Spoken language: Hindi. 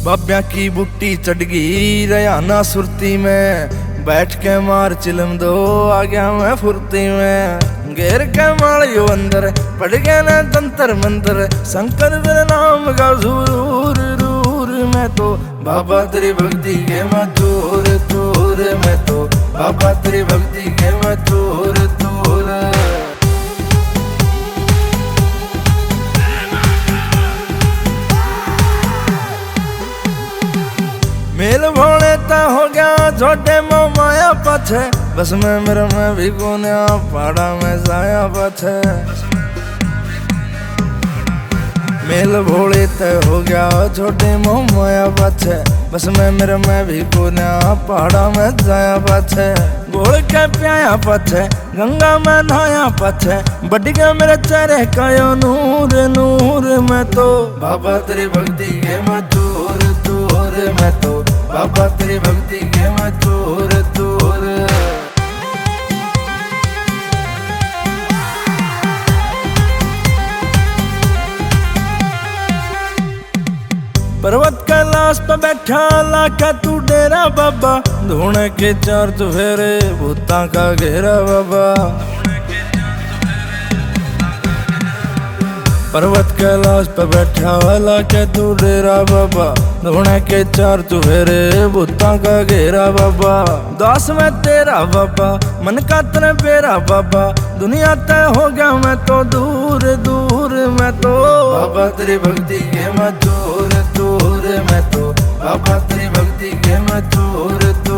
बाब्या की बुट्टी चढ़ गई रयाना सुरती में, बैठ के मार चिलम दो आ गया मैं फुर्ती में। घेर के मालियो अंदर पड़ गया न तंत्र मंत्र, शंकर तेरे नाम का जरूर रूर। मैं तो बाबा तेरी भक्ति के मैं चोर चोर, मैं तो बाबा तेरी भक्ति के मैं चोर चोर। मेल भोले ता हो गया छोटे मोह माया पछे, बस में मेरा मैं भी कोन्या पहाड़ा में साया पछे। मेल भोले तय हो गया छोटे मोह माया पछे, बस में मेरा मैं भी कोन्या पहाड़ा में जाया पछे। गोल के प्याया पछे गंगा में नहाया पछे, बढ़ गया मेरे चेहरे का यो नूर नूर। मैं तो बाबा तेरी भक्ति के मैं चोर चोर, मैं तो बाबा तेरी भक्ति के मैं चोर चोर। पर्वत कैलाश पे बैठा लाके तू डेरा बाबा, ढूंढे के चार चुफेरे भूता का घेरा बाबा। पर्वत कैलाश पे बैठा वाला के तू डेरा बाबा, ढूंढे के चार चुफेरे भूता का घेरा बाबा। दास में तेरा बाबा मन का तने बेरा बाबा, दुनिया तय हो गया मैं तो दूर दूर। मैं तो बाबा तेरी भक्ति के मैं चोर चोर, मैं तो बाबा तेरी भक्ति के मैं चोर चोर।